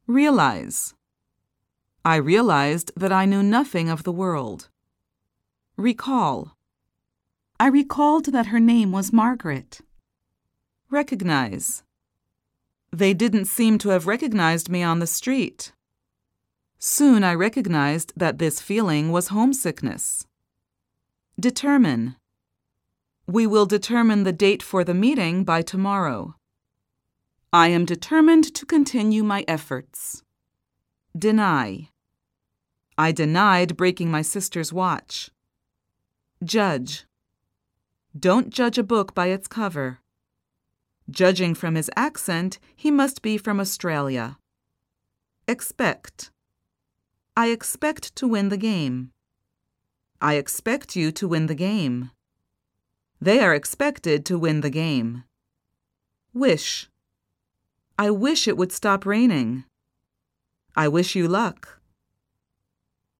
Realize. I realized that I knew nothing of the world. Recall. I recalled that her name was Margaret. Recognize. They didn't seem to have recognized me on the street. Soon I recognized that this feeling was homesickness. Determine. We will determine the date for the meeting by tomorrow. I am determined to continue my efforts. Deny. I denied breaking my sister's watch. Judge. Don't judge a book by its cover. Judging from his accent, he must be from Australia. Expect. I expect to win the game. I expect you to win the game. They are expected to win the game. Wish. I wish it would stop raining. I wish you luck.